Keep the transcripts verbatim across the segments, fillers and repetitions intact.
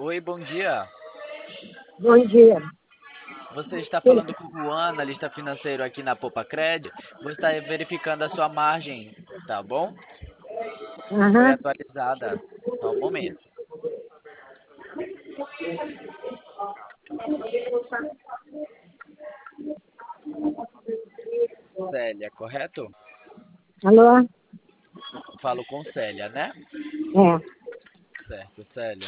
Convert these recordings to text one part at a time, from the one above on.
Oi, bom dia. Bom dia. Você está falando com o Juan, analista financeiro aqui na Popacred. Você está verificando a sua margem, tá bom? Foi Aham. atualizada. Só um momento. Célia, correto? Alô? Falo com Célia, né? É. Certo, Célia.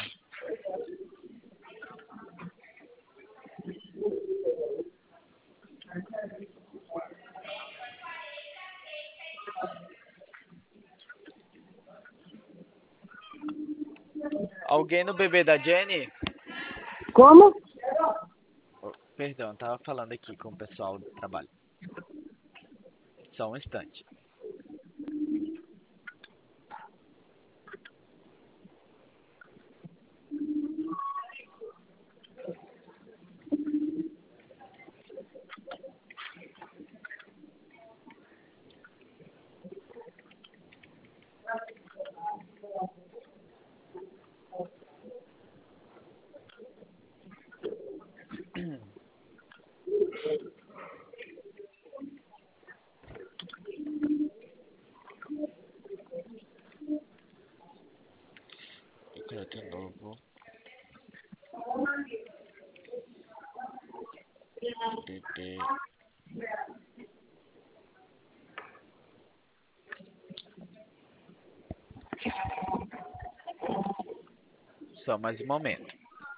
Alguém no bebê da Jenny? Como? Oh, perdão, estava falando aqui com o pessoal do trabalho. Só um instante. Aqui de novo. Bebê. Só mais um momento.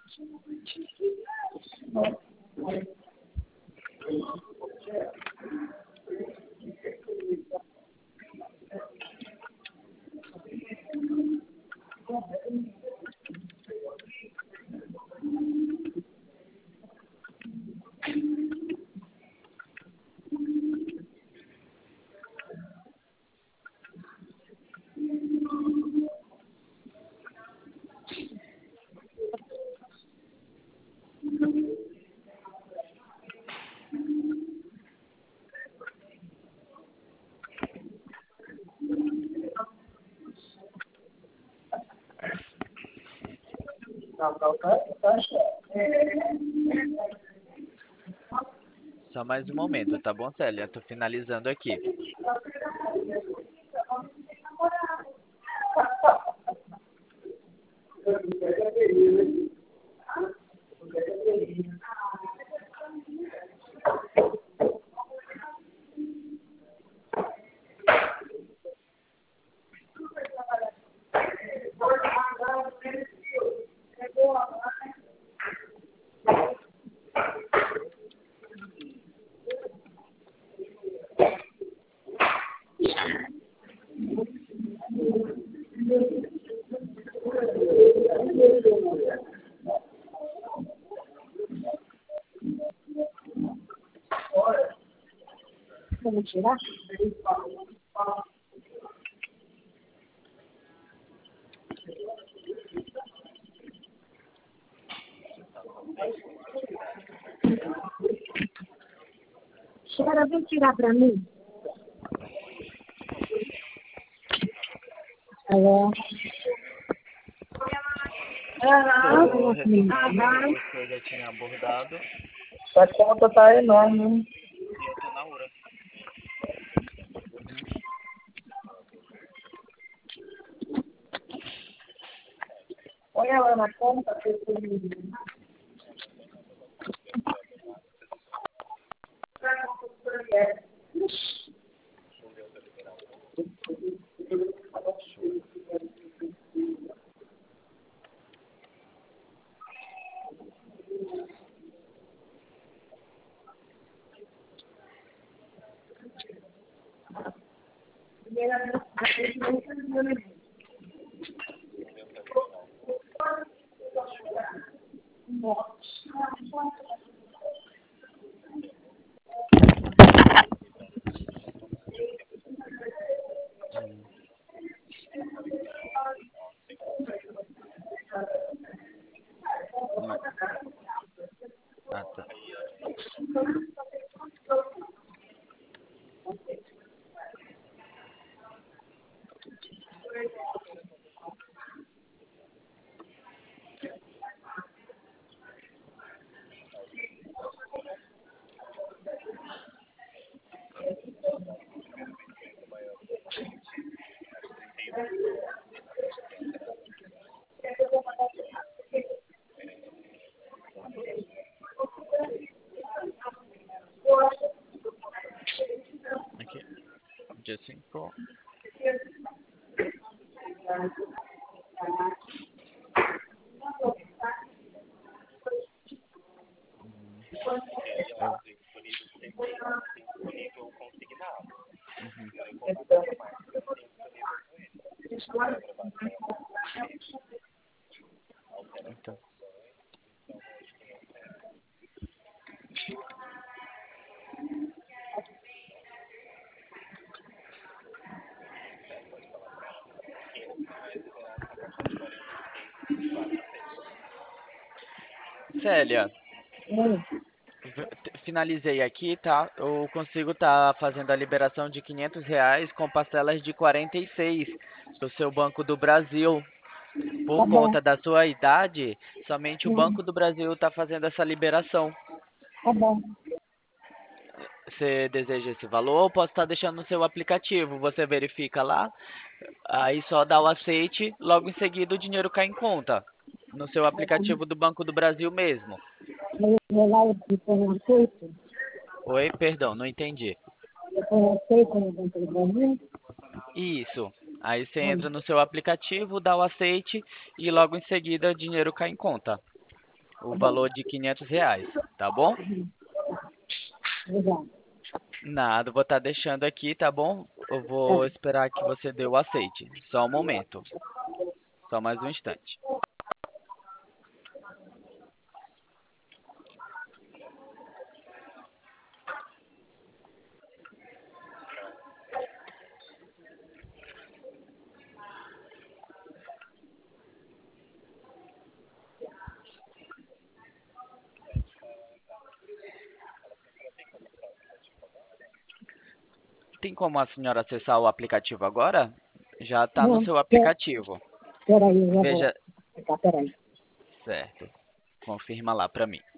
Só mais um momento, tá bom, Célia? Tô finalizando aqui. Vamos tirar? Senhora, vem tirar para mim. Alô? Tô Aham. retornando o que você já tinha abordado Sua conta tá enorme. e eu tô na hora. Põe ela na conta. Hum. Hum. Ah, tá. Aqui, dia cinco. Eu, uhum. Então, Célia, Hum, v- t- finalizei aqui, tá? Eu consigo estar fazendo a liberação de quinhentos reais com parcelas de quarenta e seis do seu Banco do Brasil. tá Por bom. conta da sua idade, somente o Hum, Banco do Brasil está fazendo essa liberação. tá bom. Você deseja esse valor? Eu posso estar deixando no seu aplicativo. Você verifica lá, aí só dá o aceite, logo em seguida o dinheiro cai em conta. No seu aplicativo do Banco do Brasil mesmo. Eu vou lá e põe aceito. Oi, perdão, não entendi. Eu ponho aceito no Banco do Brasil. Isso. Aí você Hum, entra no seu aplicativo, dá o aceite e logo em seguida o dinheiro cai em conta. O tá bom. valor de quinhentos reais, tá bom? Obrigado. Nada, vou estar deixando aqui, tá bom? Eu Tá. vou esperar que você dê o aceite. Só um momento. Só mais um instante. Tem como a senhora acessar o aplicativo agora? Já está no Não, seu pe- aplicativo. peraí, eu já vou. Veja, Tá, peraí. certo. Confirma lá para mim.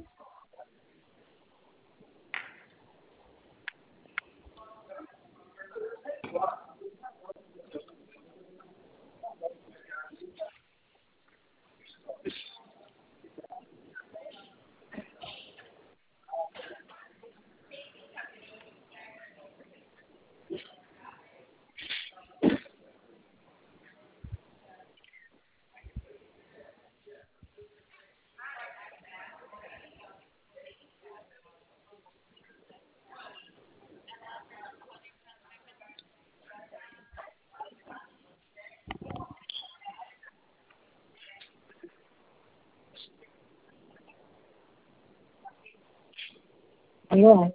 Alô?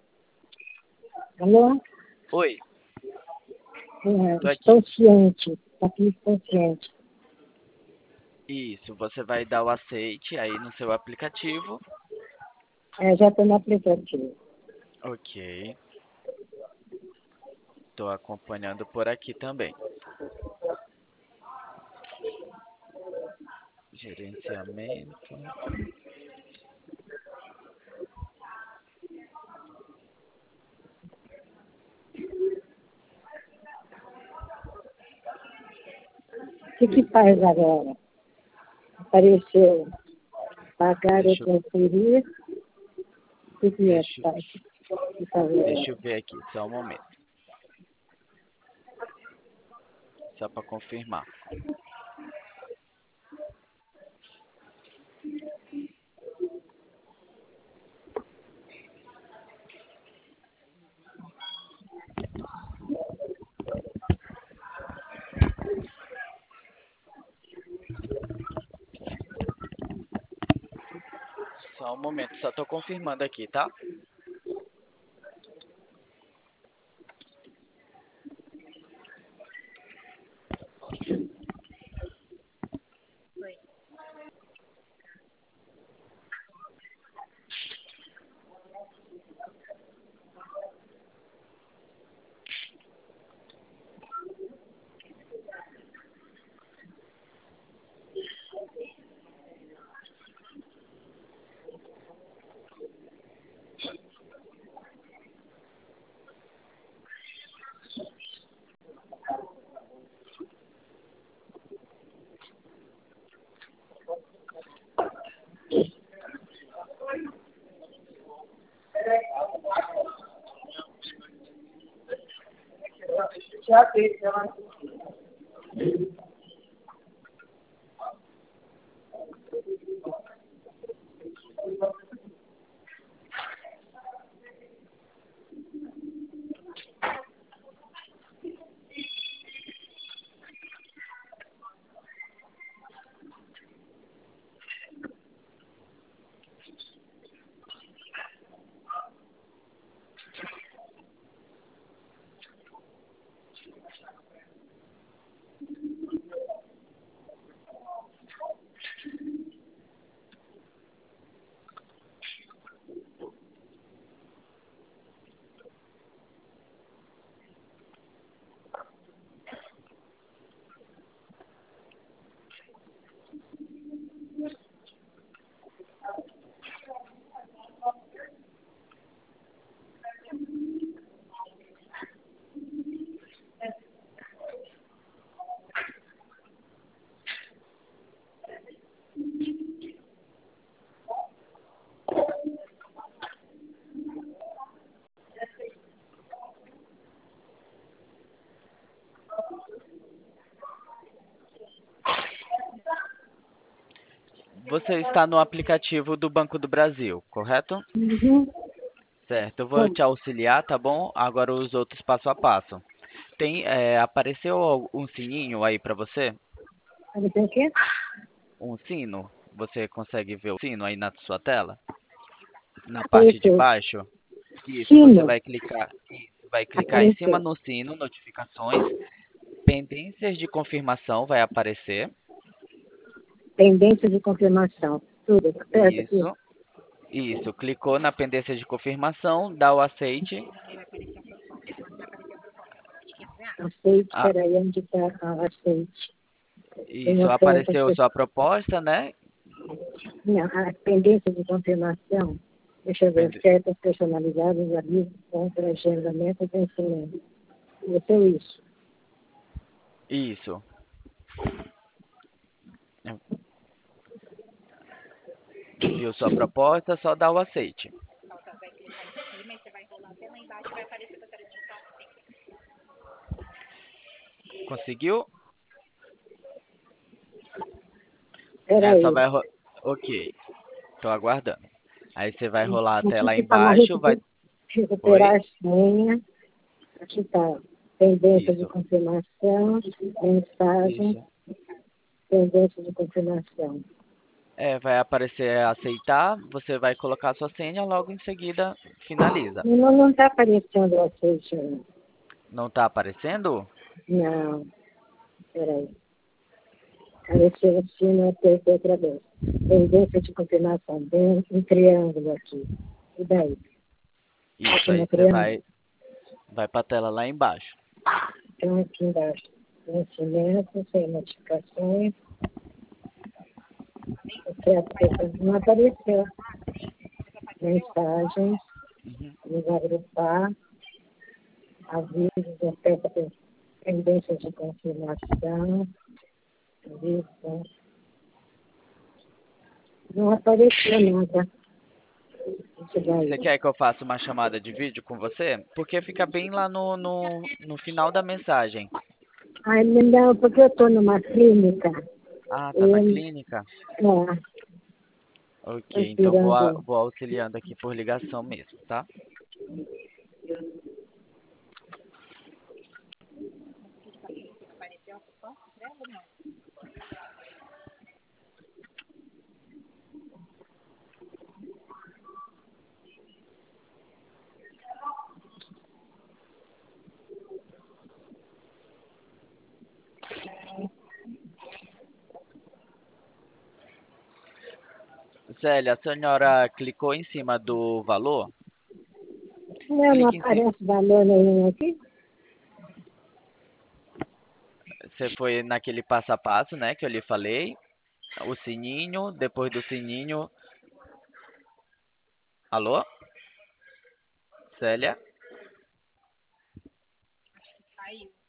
Alô? Oi, É, tô aqui. estou ciente. Tá aqui, estou ciente. Isso, você vai dar o aceite aí no seu aplicativo. É, já estou no aplicativo. Ok. Estou acompanhando por aqui também. Gerenciamento. O que que faz agora? Apareceu pagar ou Deixa, eu- conferir. O que que é que deixa, faz? O que faz agora? deixa eu ver aqui, só um momento. Só para confirmar. Só um momento, só estou confirmando aqui, tá? Você está no aplicativo do Banco do Brasil, correto? Uhum. Certo, eu vou te auxiliar, tá bom? Agora os outros passo a passo. Tem, é, apareceu um sininho aí para você? Apareceu o quê? Um sino? Você consegue ver o sino aí na sua tela? Na parte de Apareceu. baixo? Isso, você Sino. vai clicar, isso, vai clicar em cima Apareceu. no sino, notificações, pendências de confirmação vai aparecer. Pendência de confirmação. Tudo. Aperta aqui. Isso, isso. Clicou na pendência de confirmação, dá o aceite. Aceite. Ah, Peraí, onde está o aceite? Tem isso, oferta apareceu aqui. sua proposta, né? Não, a pendência de confirmação. Deixa eu ver. Pende- Ofertas personalizadas, aviso, compra, agendamento e vencimento. Isso é isso. Isso. Viu sua proposta, só dá o aceite. Conseguiu? É, só Peraí. vai. ro- Ok, tô aguardando. Aí você vai rolar até lá Aqui está uma embaixo, vai. recuperar Oi? a senha. Aqui está. Pendência de Isso, confirmação, mensagem, isso. pendência de confirmação. É, vai aparecer aceitar, você vai colocar sua senha, logo em seguida finaliza. Não, não está aparecendo o aceite, não. Não tá aparecendo? Não, peraí. Apareceu assim, não apertei outra vez. Pendência de confirmação, bem um triângulo aqui. E daí? Isso, Aqui aí no você triângulo. vai, vai pra tela lá embaixo. Então, aqui embaixo. Vencimento, sem notificações. Oferta, não apareceu. Mensagens, Uhum. nos agrupar, avisos, oferta, pendência de confirmação, aviso. Não apareceu nada. Isso Você daí. quer que eu faça uma chamada de vídeo com você? Porque fica bem lá no, no, no final da mensagem. Ai, não, porque eu estou numa clínica. Ah, tá na E, clínica? é, Ok, então vou, a- respirando. vou auxiliando aqui por ligação mesmo, tá? Célia, a senhora clicou em cima do valor? Não, não Clique em cima. aparece valor nenhum aqui. Você foi naquele passo a passo, né, que eu lhe falei. O sininho, depois do sininho. Alô? Célia?